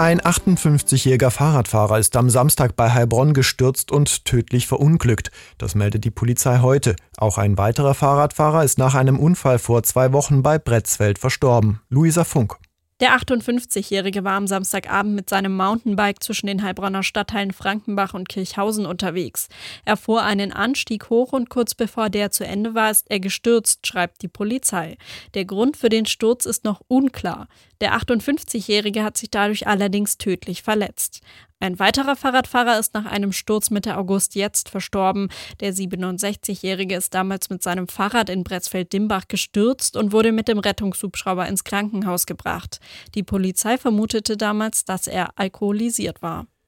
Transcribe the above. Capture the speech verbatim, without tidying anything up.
Ein achtundfünfzigjähriger Fahrradfahrer ist am Samstag bei Heilbronn gestürzt und tödlich verunglückt. Das meldet die Polizei heute. Auch ein weiterer Fahrradfahrer ist nach einem Unfall vor zwei Wochen bei Bretzfeld verstorben. Luisa Funk. Der achtundfünfzigjährige war am Samstagabend mit seinem Mountainbike zwischen den Heilbronner Stadtteilen Frankenbach und Kirchhausen unterwegs. Er fuhr einen Anstieg hoch und kurz bevor der zu Ende war, ist er gestürzt, schreibt die Polizei. Der Grund für den Sturz ist noch unklar. Der achtundfünfzigjährige hat sich dadurch allerdings tödlich verletzt. Ein weiterer Fahrradfahrer ist nach einem Sturz Mitte August jetzt verstorben. Der siebenundsechzigjährige ist damals mit seinem Fahrrad in Bretzfeld-Dimbach gestürzt und wurde mit dem Rettungshubschrauber ins Krankenhaus gebracht. Die Polizei vermutete damals, dass er alkoholisiert war.